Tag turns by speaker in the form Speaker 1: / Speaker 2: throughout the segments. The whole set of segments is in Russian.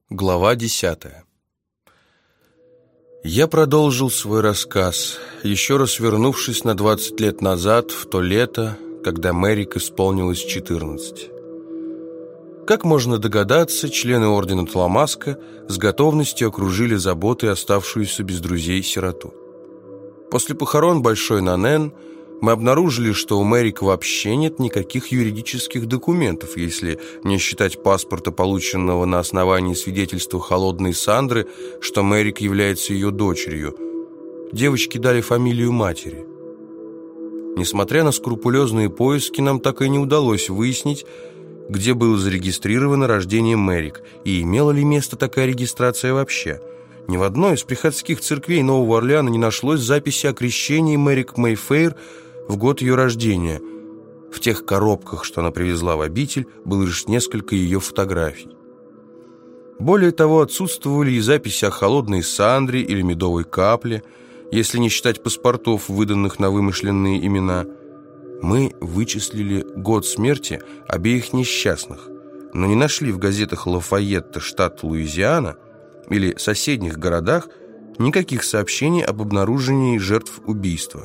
Speaker 1: Глава 10. Я продолжил свой рассказ, еще раз вернувшись на 20 лет назад, в то лето, когда Мэрик исполнилось 14. Как можно догадаться, члены ордена Таламаска с готовностью окружили заботой оставшуюся без друзей сироту. После похорон Большой Нанен мы обнаружили, что у Мэрик вообще нет никаких юридических документов, если не считать паспорта, полученного на основании свидетельства Холодной Сандры, что Мэрик является ее дочерью. Девочке дали фамилию матери. Несмотря на скрупулезные поиски, нам так и не удалось выяснить, где было зарегистрировано рождение Мэрик и имела ли место такая регистрация вообще. Ни в одной из приходских церквей Нового Орлеана не нашлось записи о крещении Мэрик Мэйфэйр в год ее рождения. В тех коробках, что она привезла в обитель, было лишь несколько ее фотографий. Более того, отсутствовали и записи о Холодной Сандре или Медовой Капле, если не считать паспортов, выданных на вымышленные имена. Мы вычислили год смерти обеих несчастных, но не нашли в газетах Лафайетта, штат Луизиана, или соседних городах никаких сообщений об обнаружении жертв убийства.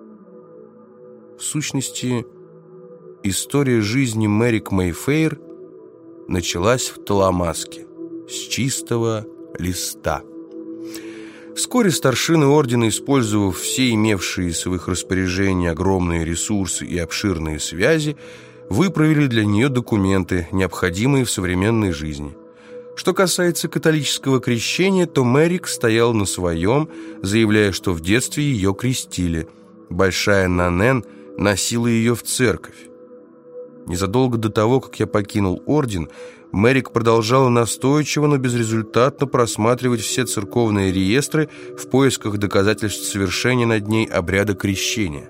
Speaker 1: В сущности, история жизни Мэрик Мэйфэйр началась в Таламаске с чистого листа. Вскоре старшины ордена, использовав все имевшиеся в их распоряжении огромные ресурсы и обширные связи, выправили для нее документы, необходимые в современной жизни. Что касается католического крещения, то Мэрик стоял на своем, заявляя, что в детстве ее крестили. Большая Нанен носила ее в церковь. Незадолго до того, как я покинул орден, Мэрик продолжала настойчиво, но безрезультатно просматривать все церковные реестры в поисках доказательств совершения над ней обряда крещения.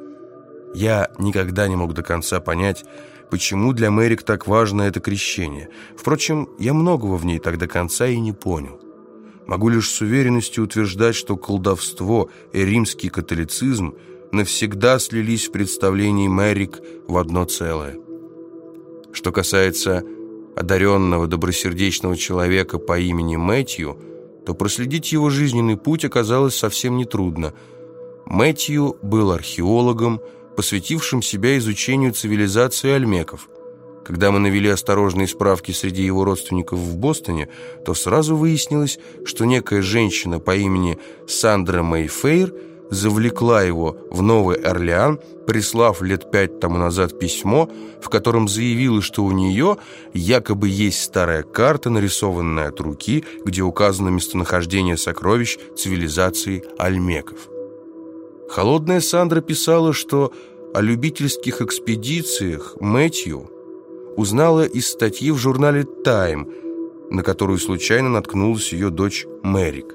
Speaker 1: Я никогда не мог до конца понять, почему для Мэрик так важно это крещение. Впрочем, я многого в ней так до конца и не понял. Могу лишь с уверенностью утверждать, что колдовство и римский католицизм навсегда слились в представлении Мэрик в одно целое. Что касается одаренного добросердечного человека по имени Мэтью, то проследить его жизненный путь оказалось совсем нетрудно. Мэтью был археологом, посвятившим себя изучению цивилизации ольмеков. Когда мы навели осторожные справки среди его родственников в Бостоне, то сразу выяснилось, что некая женщина по имени Сандра Мэйфэйр завлекла его в Новый Орлеан, прислав лет 5 тому назад письмо, в котором заявила, что у нее якобы есть старая карта, нарисованная от руки, где указано местонахождение сокровищ цивилизации ольмеков. Холодная Сандра писала, что о любительских экспедициях Мэтью узнала из статьи в журнале «Тайм», на которую случайно наткнулась ее дочь Мэрик.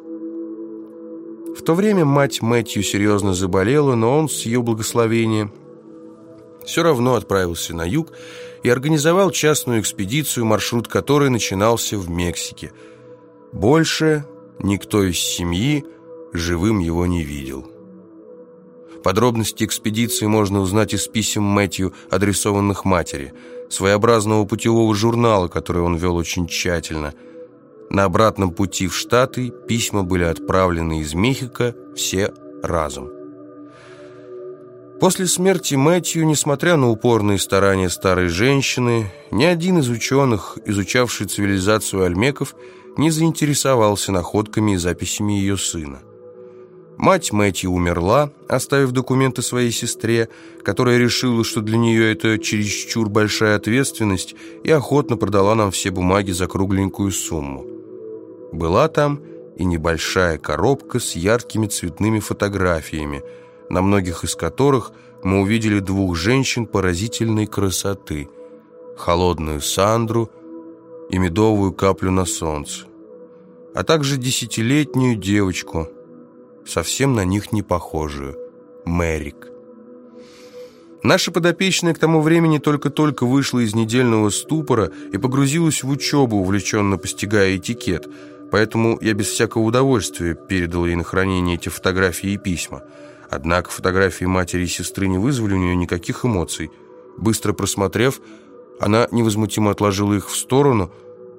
Speaker 1: В то время мать Мэтью серьезно заболела, но он с ее благословения все равно отправился на юг и организовал частную экспедицию, маршрут которой начинался в Мексике. Больше никто из семьи живым его не видел. Подробности экспедиции можно узнать из писем Мэтью, адресованных матери, своеобразного путевого журнала, который он вел очень тщательно. На обратном пути в Штаты письма были отправлены из Мехико все разом. После смерти Мэтью, несмотря на упорные старания старой женщины, ни один из ученых, изучавший цивилизацию ольмеков, не заинтересовался находками и записями ее сына. Мать Мэтью умерла, оставив документы своей сестре, которая решила, что для нее это чересчур большая ответственность, и охотно продала нам все бумаги за кругленькую сумму. Была там и небольшая коробка с яркими цветными фотографиями, на многих из которых мы увидели двух женщин поразительной красоты: Холодную Сандру и Медовую Каплю на солнце, а также 10-летнюю девочку, совсем на них не похожую, Мэрик. Наша подопечная к тому времени только-только вышла из недельного ступора и погрузилась в учебу, увлеченно постигая этикет, поэтому я без всякого удовольствия передал ей на хранение эти фотографии и письма. Однако фотографии матери и сестры не вызвали у нее никаких эмоций. Быстро просмотрев, она невозмутимо отложила их в сторону,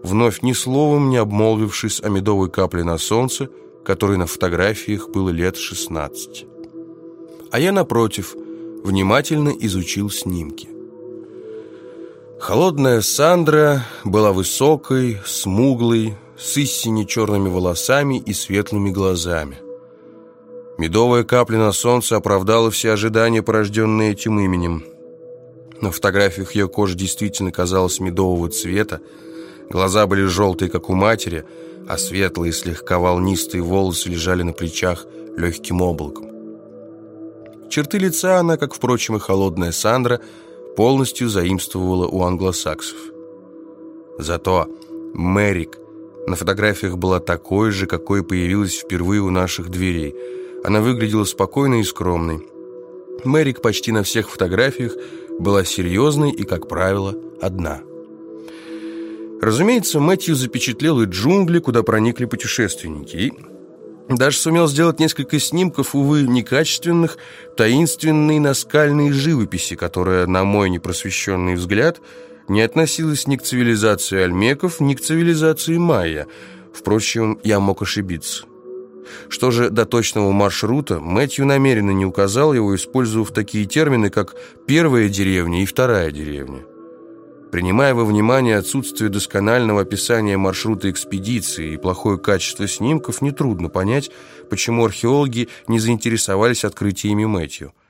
Speaker 1: вновь ни словом не обмолвившись о медовой капле на солнце, которой на фотографиях было лет 16. А я, напротив, внимательно изучил снимки. Холодная Сандра была высокой, смуглой, с истинно черными волосами и светлыми глазами. Медовая капля на солнце оправдала все ожидания, порожденные этим именем. На фотографиях ее кожа действительно казалась медового цвета, глаза были желтые, как у матери, а светлые, слегка волнистые волосы лежали на плечах легким облаком. Черты лица она, как, впрочем, и холодная Сандра, полностью заимствовала у англосаксов. Зато Мэрик на фотографиях была такой же, какой появилась впервые у наших дверей. Она выглядела спокойной и скромной. Мэрик почти на всех фотографиях была серьезной и, как правило, одна. Разумеется, Мэтью запечатлел и джунгли, куда проникли путешественники, и даже сумел сделать несколько снимков, увы, некачественных, таинственной наскальной живописи, которая, на мой непросвещенный взгляд, не относилась ни к цивилизации альмеков, ни к цивилизации майя. Впрочем, я мог ошибиться. Что же до точного маршрута, Мэтью намеренно не указал его, использовав такие термины, как «первая деревня» и «вторая деревня». Принимая во внимание отсутствие досконального описания маршрута экспедиции и плохое качество снимков, нетрудно понять, почему археологи не заинтересовались открытиями Мэтью.